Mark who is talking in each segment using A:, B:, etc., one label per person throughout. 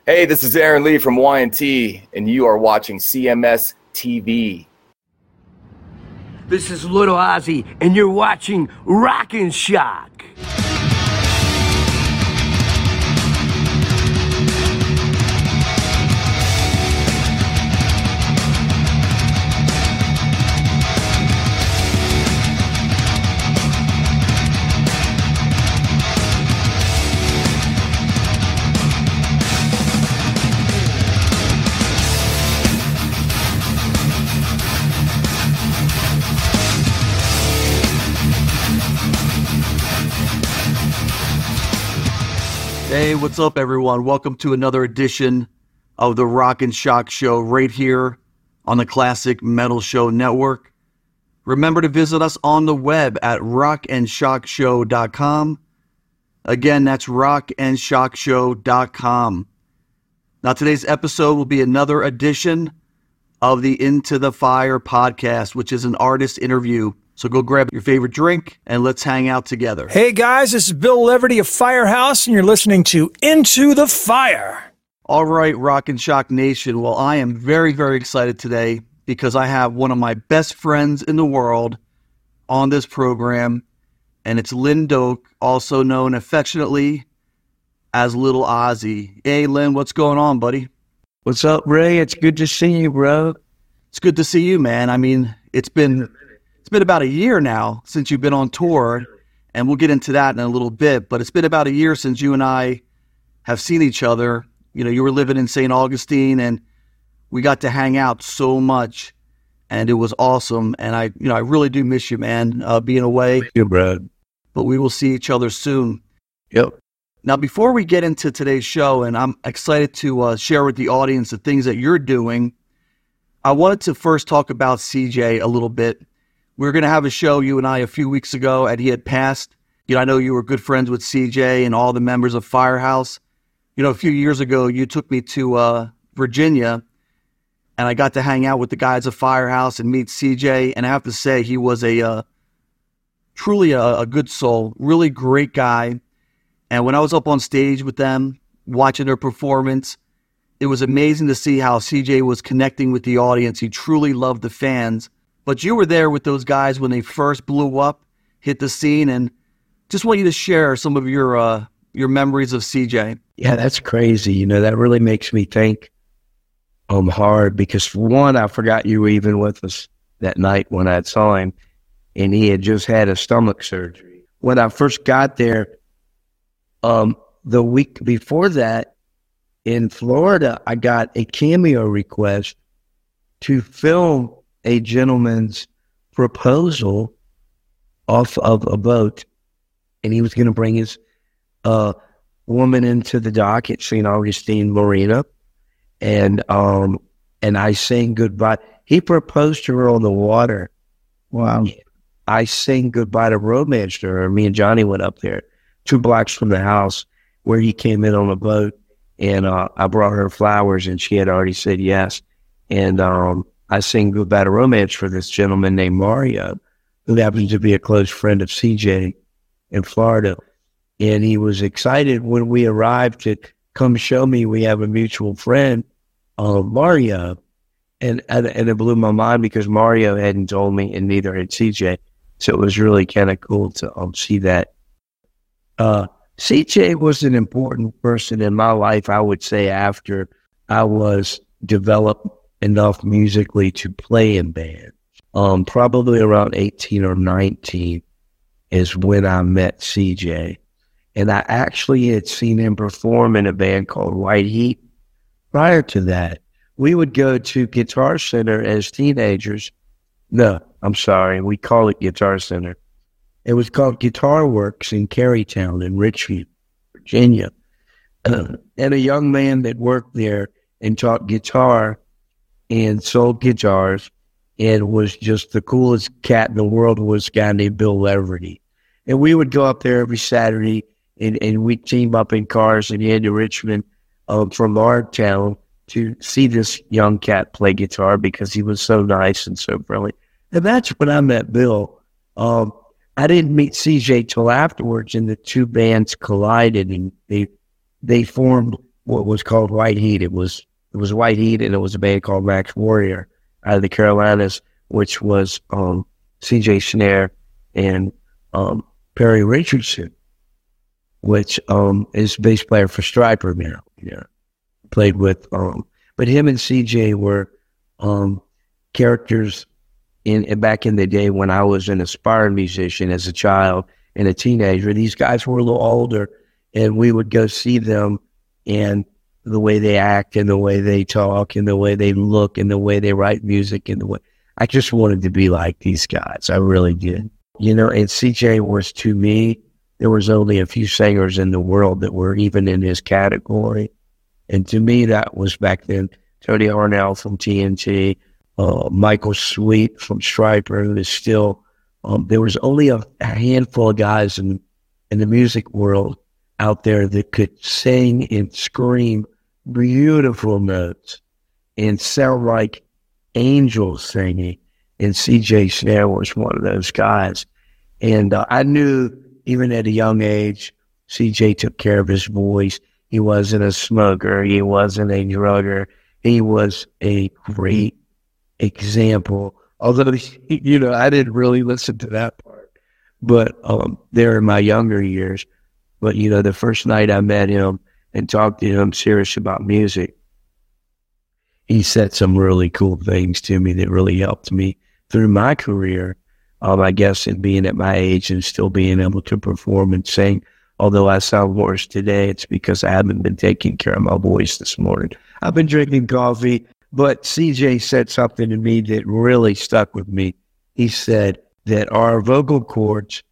A: Hey, this is Aaron Lee from Y&T, and you are watching CMS TV.
B: This is Little Ozzy, and you're watching Rockin' Shock.
C: Hey, what's up, everyone? Welcome to another edition of the Rockin' Shock Show right here on the Classic Metal Show Network. Remember to visit us on the web at rockandshockshow.com. Again, that's rockandshockshow.com. Now, today's episode will be another edition of the Into the Fire podcast, which is an artist interview. So go grab your favorite drink and let's hang out together.
D: Hey guys, this is Bill Leverty of Firehouse and you're listening to Into the Fire.
C: All right, Rock and Shock Nation. Well, I am very, very excited today because I have one of my best friends in the world on this program, and it's Lynn Doak, also known affectionately as Little Ozzy. Hey, Lynn, what's going on, buddy?
E: What's up, Ray? It's good to see you, bro.
C: It's good to see you, man. I mean, it's been about a year now since you've been on tour, and we'll get into that in a little bit, but it's been about a year since you and I have seen each other. You know, you were living in St. Augustine, and we got to hang out so much, and it was awesome, and I really do miss you, man, being away.
E: Thank you, bro.
C: But we will see each other soon.
E: Yep.
C: Now, before we get into today's show, and I'm excited to share with the audience the things that you're doing, I wanted to first talk about CJ a little bit. We were going to have a show, you and I, a few weeks ago, and he had passed. You know, I know you were good friends with CJ and all the members of Firehouse. You know, a few years ago, you took me to Virginia, and I got to hang out with the guys of Firehouse and meet CJ, and I have to say, he was truly a good soul, really great guy. And when I was up on stage with them, watching their performance, it was amazing to see how CJ was connecting with the audience. He truly loved the fans. But you were there with those guys when they first blew up, hit the scene, and just want you to share some of your memories of CJ.
E: Yeah, that's crazy. You know, that really makes me think hard because, for one, I forgot you were even with us that night when I saw him, and he had just had a stomach surgery. When I first got there, the week before that, in Florida, I got a cameo request to film a gentleman's proposal off of a boat, and he was going to bring his woman into the dock at St. Augustine Marina, and I sang goodbye. He proposed to her on the water.
F: Wow.
E: I sang goodbye to romance to her. Me and Johnny went up there 2 blocks from the house where he came in on a boat, and I brought her flowers, and she had already said yes, and I sang goodbye to romance for this gentleman named Mario, who happens to be a close friend of CJ in Florida. And he was excited when we arrived to come show me we have a mutual friend, Mario. And it blew my mind because Mario hadn't told me, and neither had CJ. So it was really kind of cool to see that. CJ was an important person in my life, I would say, after I was developed enough musically to play in band. Probably around 18 or 19 is when I met CJ. And I actually had seen him perform in a band called White Heat. Prior to that, we would go to Guitar Center as teenagers. No, I'm sorry, we call it Guitar Center. It was called Guitar Works in Carytown in Richmond, Virginia. And a young man that worked there and taught guitar and sold guitars and was just the coolest cat in the world was a guy named Bill Leverty. And we would go up there every Saturday and we'd team up in cars and head to Richmond from our town to see this young cat play guitar because he was so nice and so friendly. And that's when I met Bill. I didn't meet CJ till afterwards, and the two bands collided, and they formed what was called White Heat. It was White Heat, and it was a band called Max Warrior out of the Carolinas, which was C.J. Snare and Perry Richardson, which is bass player for Stryper now. Yeah, played with but him and CJ were characters back in the day when I was an aspiring musician as a child and a teenager. These guys were a little older, and we would go see them, and the way they act and the way they talk and the way they look and the way they write music and the way I just wanted to be like these guys. I really did. You know, and CJ was, to me, there was only a few singers in the world that were even in his category. And to me, that was back then Tony Harnell from TNT, Michael Sweet from Stryper, who is still, there was only a handful of guys in the music world out there that could sing and scream beautiful notes and sound like angels singing. And C.J. Snare was one of those guys. And I knew even at a young age, C.J. took care of his voice. He wasn't a smoker. He wasn't a drugger. He was a great example. Although, you know, I didn't really listen to that part. But there in my younger years. But, you know, the first night I met him and talked to him serious about music, he said some really cool things to me that really helped me through my career, I guess, in being at my age and still being able to perform and sing. Although I sound worse today, it's because I haven't been taking care of my voice this morning. I've been drinking coffee, but CJ said something to me that really stuck with me. He said that our vocal cords,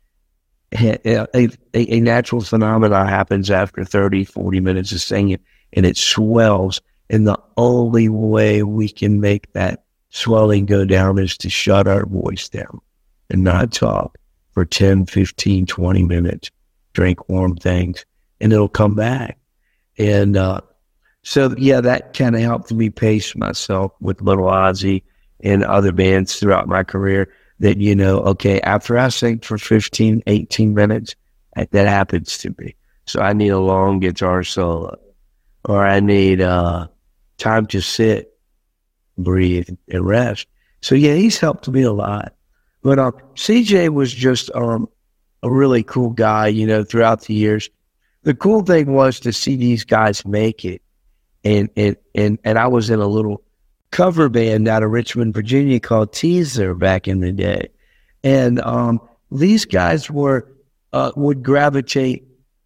E: a natural phenomenon happens after 30, 40 minutes of singing, and it swells. And the only way we can make that swelling go down is to shut our voice down and not talk for 10, 15, 20 minutes, drink warm things, and it'll come back. And so, yeah, that kind of helped me pace myself with Little Ozzy and other bands throughout my career that, you know, okay, after I sing for 15, 18 minutes, that happens to me. So I need a long guitar solo, or I need time to sit, breathe, and rest. So, yeah, he's helped me a lot. But CJ was just a really cool guy, you know, throughout the years. The cool thing was to see these guys make it. And I was in a little cover band out of Richmond, Virginia called Teaser back in the day. And these guys would gravitate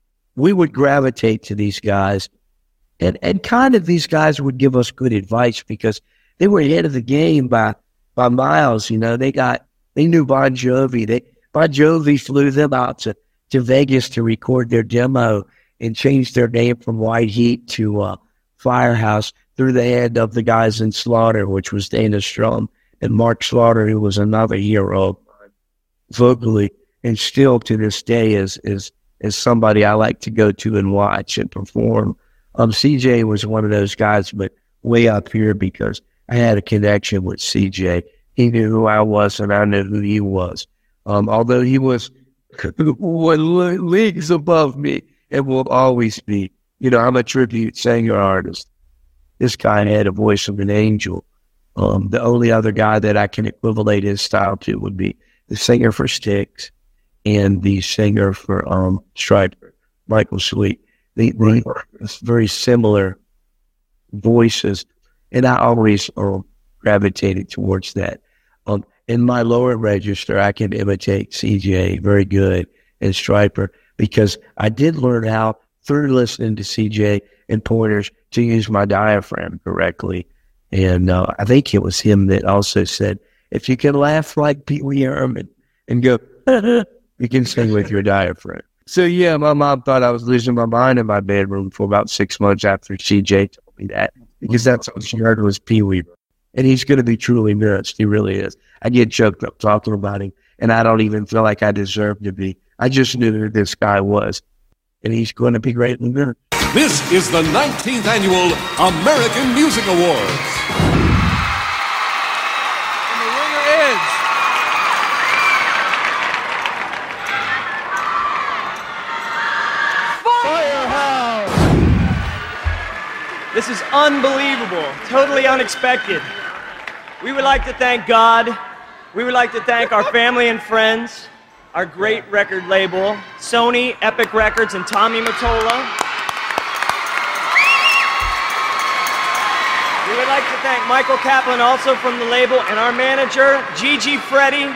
E: to these guys. And kind of these guys would give us good advice because they were ahead of the game by miles. You know, they knew Bon Jovi. Bon Jovi flew them out to Vegas to record their demo and changed their name from White Heat to Firehouse through the hand of the guys in Slaughter, which was Dana Strum and Mark Slaughter, who was another hero vocally, and still to this day is somebody I like to go to and watch and perform. CJ was one of those guys, but way up here because I had a connection with CJ. He knew who I was and I knew who he was. Although he was leagues above me and will always be. You know, I'm a tribute singer artist. This guy had a voice of an angel. The only other guy that I can equivalent his style to would be the singer for Styx and the singer for Stryper, Michael Sweet. They were very similar voices, and I always gravitated towards that. In my lower register, I can imitate CJ very good and Stryper because I did learn how, through listening to CJ and Pointers, to use my diaphragm correctly. And I think it was him that also said, if you can laugh like Pee Wee Herman and go, you can sing with your diaphragm. So, yeah, my mom thought I was losing my mind in my bedroom for about 6 months after CJ told me that, because that's what she heard was Pee Wee. And he's going to be truly missed. He really is. I get choked up talking about him, and I don't even feel like I deserve to be. I just knew who this guy was, and he's going to be greatly missed.
F: This is the 19th Annual American Music Awards.
G: And the winner is... Firehouse!
H: This is unbelievable, totally unexpected. We would like to thank God. We would like to thank our family and friends, our great record label, Sony, Epic Records, and Tommy Mottola. We would like to thank Michael Kaplan, also from the label, and our manager, Gigi Freddy.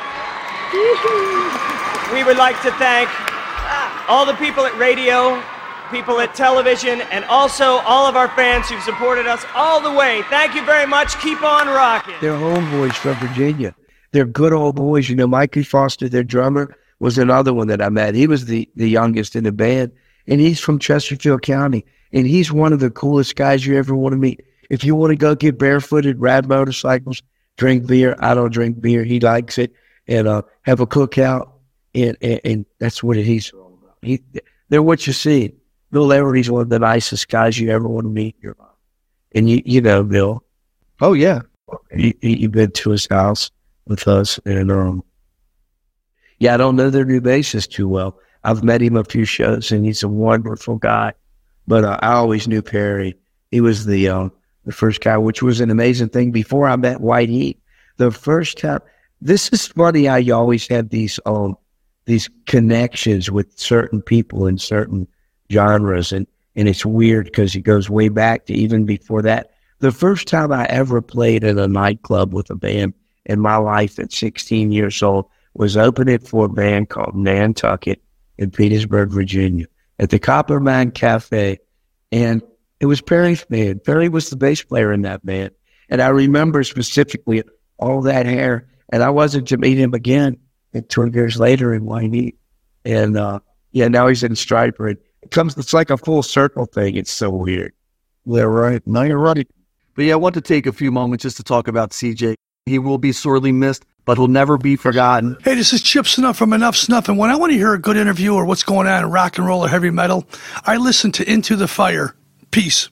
H: We would like to thank all the people at radio, people at television, and also all of our fans who've supported us all the way. Thank you very much. Keep on rocking.
E: They're homeboys from Virginia. They're good old boys. You know, Mikey Foster, their drummer, was another one that I met. He was the youngest in the band, and he's from Chesterfield County, and he's one of the coolest guys you ever want to meet. If you want to go get barefooted, ride motorcycles, drink beer, I don't drink beer. He likes it, and have a cookout, and that's what he's all about. They're what you see. Bill Everly's one of the nicest guys you ever want to meet in your life. And you know Bill.
C: Oh, yeah.
E: You've been to his house with us, and yeah, I don't know their new bassist too well. I've met him a few shows, and he's a wonderful guy. But I always knew Perry. He was the first guy, which was an amazing thing. Before I met White Heat, the first time. This is funny how you always have these connections with certain people in certain genres, and it's weird because it goes way back to even before that. The first time I ever played in a nightclub with a band in my life at 16 years old was opening for a band called Nantucket in Petersburg, Virginia, at the Coppermine Cafe, and it was Perry's band. Perry was the bass player in that band, and I remember specifically all that hair, and I wasn't to meet him again until years later in White Heat, and now he's in Striper. And it's like a full circle thing. It's so weird.
C: Yeah, right. No, you're right. But yeah, I want to take a few moments just to talk about CJ. He will be sorely missed, but he'll never be forgotten.
I: Hey, this is Chip Snuff from Enough Snuff, and when I want to hear a good interview or what's going on in rock and roll or heavy metal, I listen to Into the Fire. Peace.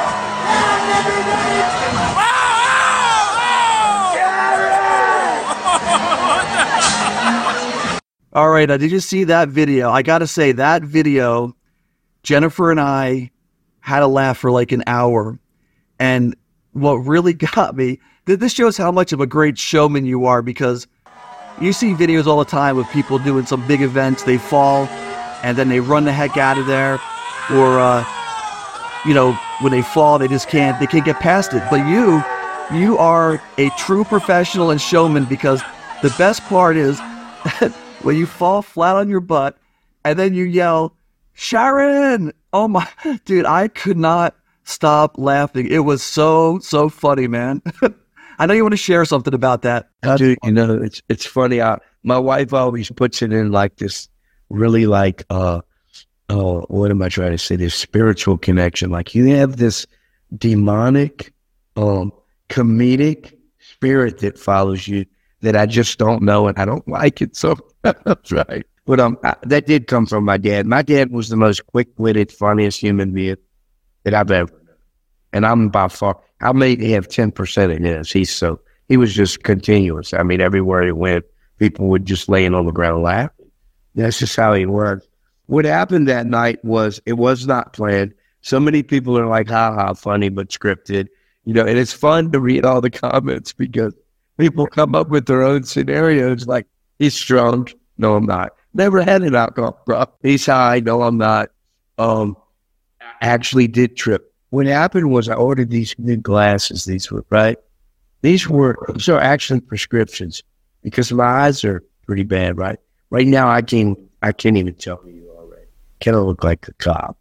C: All right, did you see that video? I got to say, that video, Jennifer and I had a laugh for like an hour. And what really got me, this shows how much of a great showman you are, because you see videos all the time of people doing some big events, they fall, and then they run the heck out of there. Or, when they fall, they can't get past it. But you are a true professional and showman, because the best part is when you fall flat on your butt and then you yell, Sharon! Oh my, dude, I could not stop laughing. It was so funny, man. I know you want to share something about that.
E: Dude, it's funny. My wife always puts it in like this really like, what am I trying to say? This spiritual connection. Like you have this demonic, comedic spirit that follows you that I just don't know, and I don't like it. So that's right. But that did come from my dad. My dad was the most quick-witted, funniest human being that I've ever known. And I'm by far, I may have 10% of his. He was just continuous. I mean, everywhere he went, people would just laying on the ground laughing. That's just how he was. What happened that night was, it was not planned. So many people are like, ha, funny, but scripted. And it's fun to read all the comments because people come up with their own scenarios like, he's drunk. No, I'm not. Never had an alcohol problem. He's high. No, I'm not. I actually did trip. What happened was I ordered these new glasses. These were These are actually prescriptions because my eyes are pretty bad, right? Right now, I can't even tell who you are, right? Kind of look like a cop,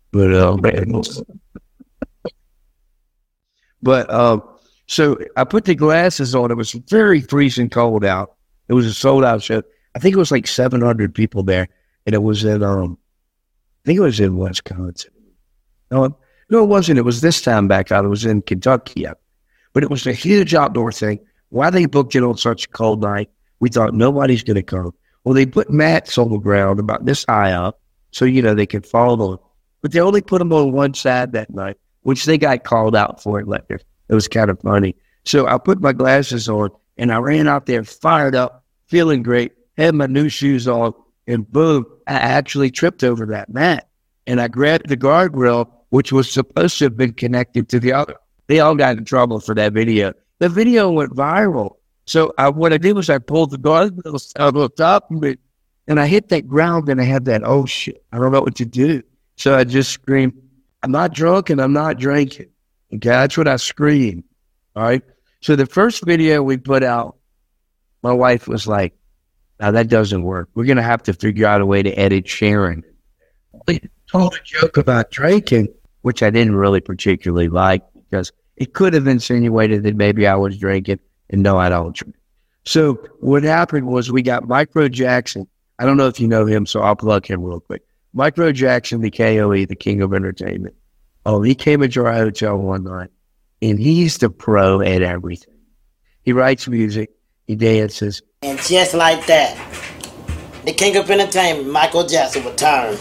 E: so I put the glasses on. It was very freezing cold out. It was a sold out show. I think it was like 700 people there, and it was in I think it was in Wisconsin. No, it wasn't. It was this time back out. It was in Kentucky, but it was a huge outdoor thing. Why they booked it on such a cold night? We thought nobody's going to come. Well, they put mats on the ground about this high up, so they could fall on. But they only put them on one side that night, which they got called out for it later. It was kind of funny. So I put my glasses on, and I ran out there, fired up, feeling great, had my new shoes on, and boom, I actually tripped over that mat. And I grabbed the guardrail which was supposed to have been connected to the other. They all got in trouble for that video. The video went viral. So what I did was I pulled the guardrails out on top of it, and I hit that ground, and I had that, oh, shit, I don't know what to do. So I just screamed, I'm not drunk and I'm not drinking. Okay, that's what I screamed. All right. So the first video we put out, my wife was like, now that doesn't work. We're going to have to figure out a way to edit Sharon. We told a joke about drinking, which I didn't really particularly like because it could have insinuated that maybe I was drinking, and no, I don't drink. So what happened was we got Micro Jackson. I don't know if you know him, so I'll plug him real quick. Micro Jackson, the KOE, the king of entertainment. Oh, he came into our hotel one night, and he's the pro at everything. He writes music, he dances.
J: And just like that, the king of entertainment, Michael Jackson, returned.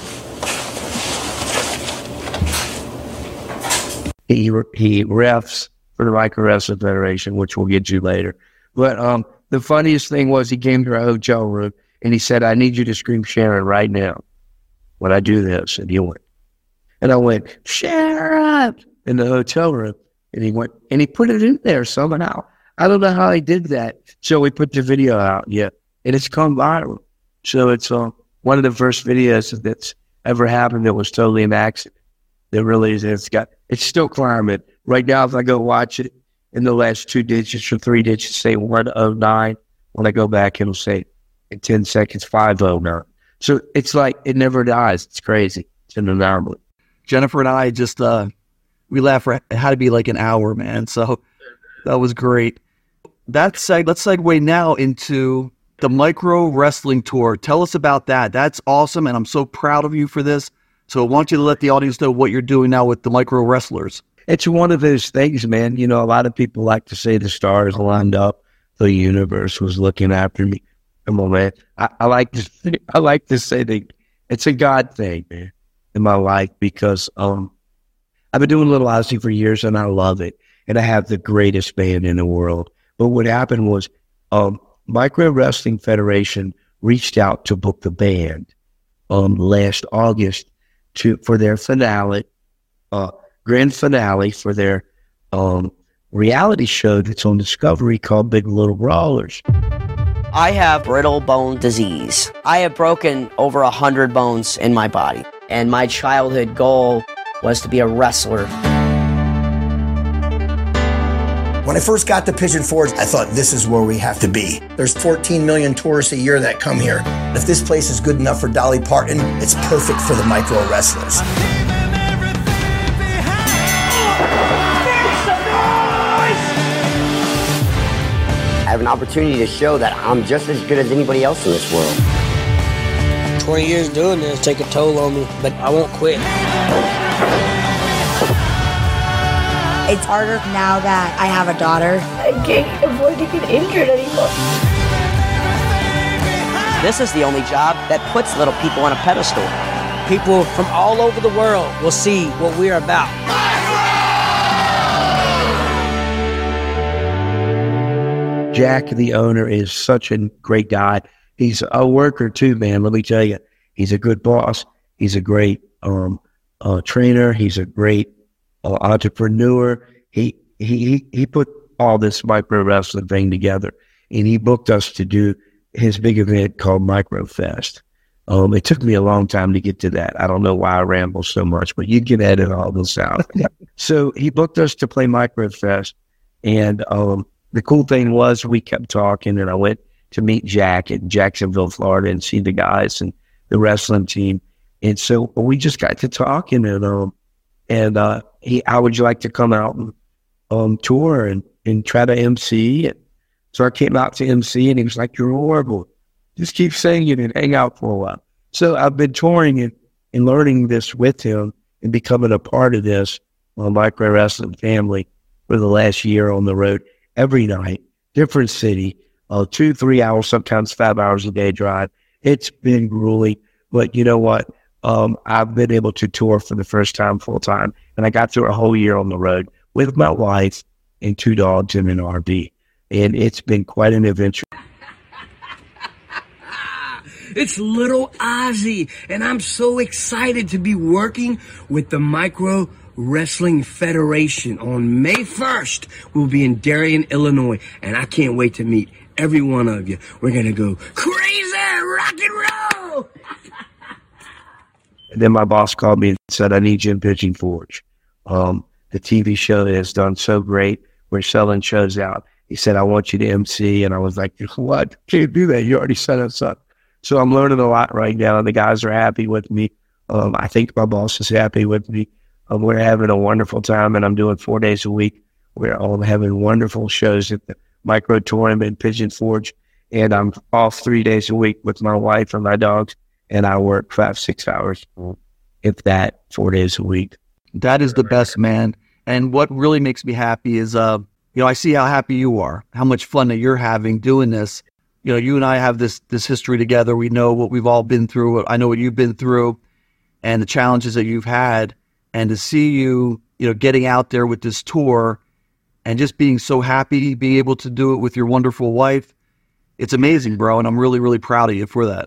E: He refs for the Micro Wrestling Federation, which we'll get to later. But the funniest thing was he came to our hotel room, and he said, I need you to scream Sharon right now when I do this. And he went. And I went, Sharon, in the hotel room. And he went, and he put it in there somehow. I don't know how he did that. So we put the video out, and it's come viral. So it's one of the first videos that's ever happened that was totally an accident. It really is. It's still climbing. Right now, if I go watch it, in the last 2 digits or 3 digits say 109. When I go back, it'll say in 10 seconds 509. So it's like it never dies. It's crazy. It's an anomaly.
C: Jennifer and I just we laughed for it had to be like an hour, man. So that was great. Let's segue now into the Micro Wrestling Tour. Tell us about that. That's awesome, and I'm so proud of you for this. So I want you to let the audience know what you're doing now with the Micro Wrestlers.
E: It's one of those things, man. You know, a lot of people like to say the stars lined up, the universe was looking after me. Come on, man. I like to say that it's a God thing, man, in my life because I've been doing Little Ozzy for years and I love it. And I have the greatest band in the world. But what happened was Micro Wrestling Federation reached out to book the band last August for their finale, grand finale for their reality show that's on Discovery called Big Little Brawlers.
K: I have brittle bone disease. I have broken over 100 bones in my body, and my childhood goal was to be a wrestler.
L: When I first got to Pigeon Forge, I thought this is where we have to be. There's 14 million tourists a year that come here. If this place is good enough for Dolly Parton, it's perfect for the Micro Wrestlers.
K: I have an opportunity to show that I'm just as good as anybody else in this world.
M: 20 years doing this take a toll on me, but I won't quit.
N: It's harder now that I have a daughter.
O: I can't afford to get injured anymore.
K: This is the only job that puts little people on a pedestal.
M: People from all over the world will see what we're about.
E: Jack, the owner, is such a great guy. He's a worker too, man. Let me tell you, he's a good boss. He's a great trainer. He's a great entrepreneur. He put all this Micro Wrestling thing together, and he booked us to do his big event called Micro Fest. It took me a long time to get to that. I don't know why I ramble so much, but you can edit all this out. So he booked us to play Micro Fest, and the cool thing was we kept talking, and I went to meet Jack in Jacksonville, Florida, and see the guys and the wrestling team. And so we just got to talking, and how would you like to come out and tour and try to MC? And so I came out to MC, and he was like, "You're horrible. Just keep singing and hang out for a while." So I've been touring and learning this with him and becoming a part of this Micro Wrestling family for the last year on the road. Every night, different city, 2-3 hours, sometimes 5 hours a day drive. It's been grueling, but you know what? I've been able to tour for the first time full time, and I got through a whole year on the road with my wife and 2 dogs and an RV, and it's been quite an adventure.
B: It's Little Ozzy, and I'm so excited to be working with the Micro Wrestling Federation on May 1st. We'll be in Darien, Illinois, and I can't wait to meet every one of you. We're going to go crazy rock and roll.
E: And then my boss called me and said, I need you in Pigeon Forge. The TV show has done so great. We're selling shows out. He said, I want you to MC. And I was like, what? Can't do that. You already set us up. So I'm learning a lot right now, and the guys are happy with me. I think my boss is happy with me. We're having a wonderful time, and I'm doing 4 days a week. We're all having wonderful shows at the Micro Tournament, Pigeon Forge, and I'm off 3 days a week with my wife and my dogs, and I work 5-6 hours, if that, 4 days a week.
C: That is the best, man. And what really makes me happy is, I see how happy you are, how much fun that you're having doing this. You and I have this history together. We know what we've all been through. I know what you've been through and the challenges that you've had. And to see you, getting out there with this tour and just being so happy, being able to do it with your wonderful wife, it's amazing, bro. And I'm really, really proud of you for that.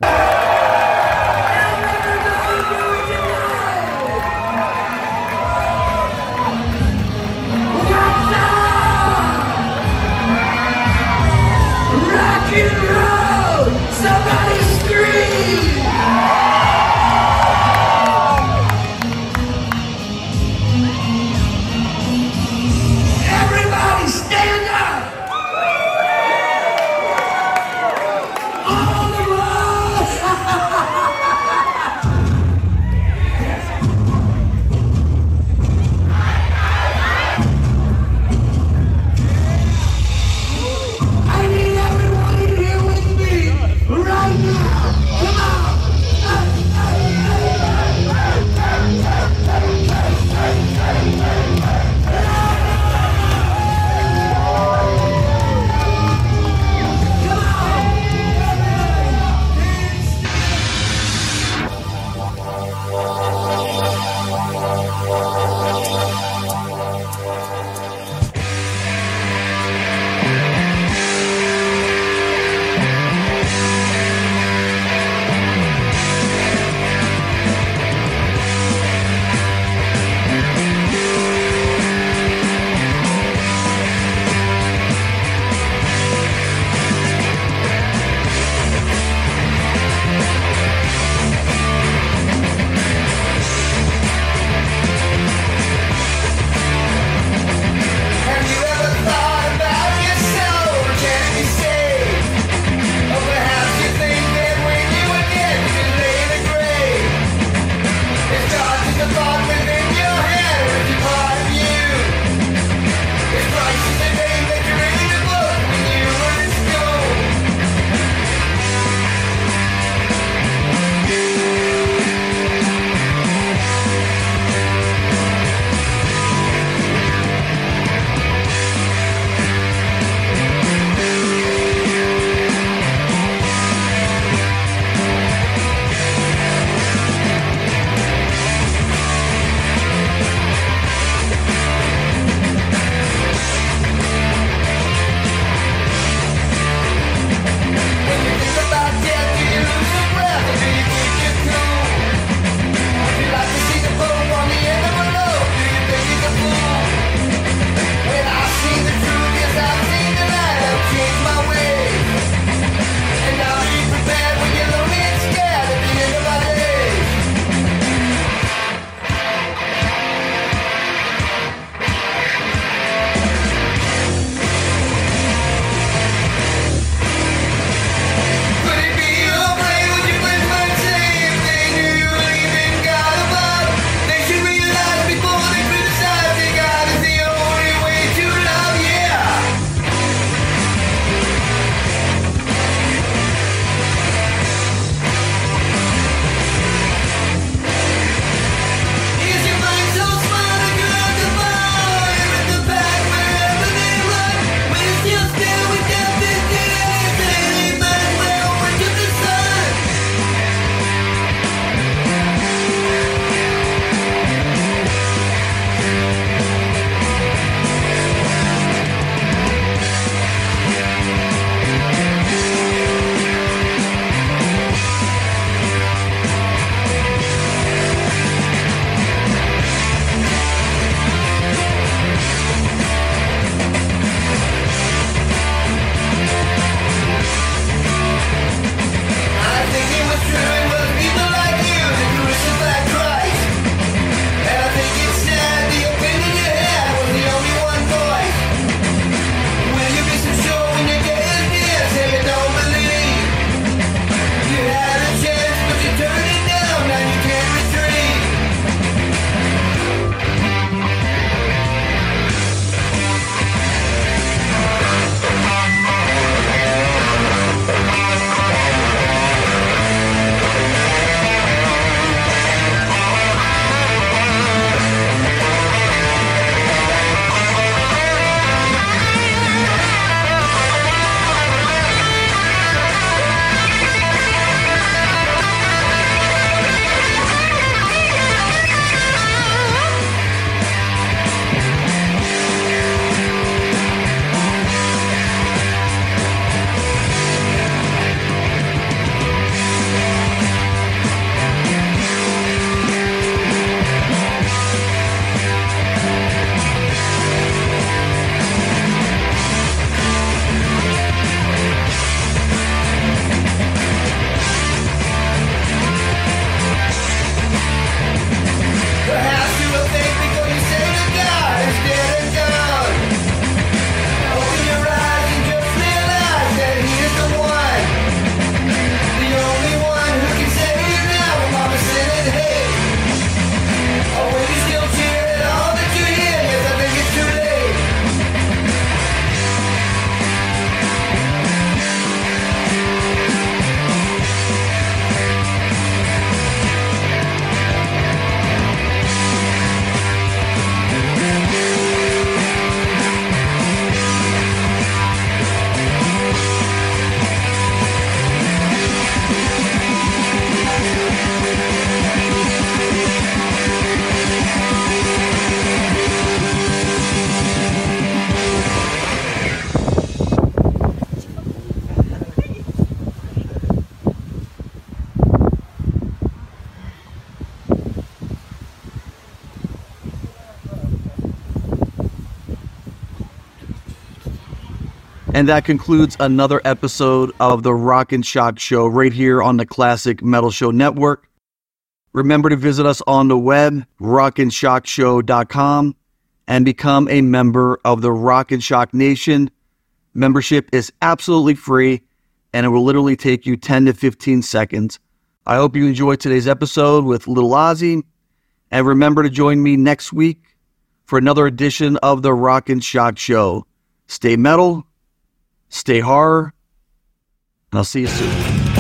C: And that concludes another episode of the Rock and Shock Show right here on the Classic Metal Show Network. Remember to visit us on the web, rockandshockshow.com, and become a member of the Rock and Shock Nation. Membership is absolutely free, and it will literally take you 10 to 15 seconds. I hope you enjoyed today's episode with Little Ozzy, and remember to join me next week for another edition of the Rock and Shock Show. Stay metal, stay horror, and I'll see you soon.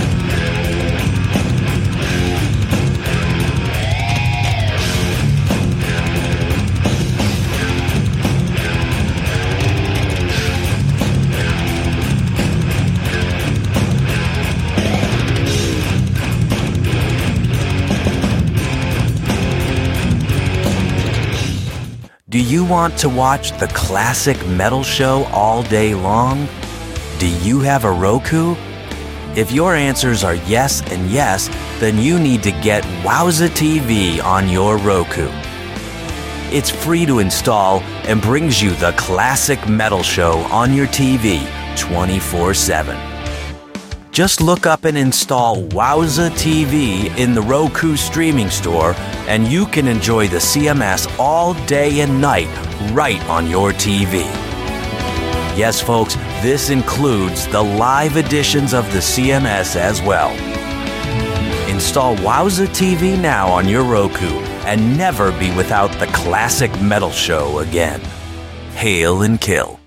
P: Do you want to watch the Classic Metal Show all day long? Do you have a Roku? If your answers are yes and yes, then you need to get Wowza TV on your Roku. It's free to install and brings you the Classic Metal Show on your TV 24/7. Just look up and install Wowza TV in the Roku streaming store, and you can enjoy the CMS all day and night right on your TV. Yes, folks, this includes the live editions of the CMS as well. Install Wowza TV now on your Roku and never be without the Classic Metal Show again. Hail and kill.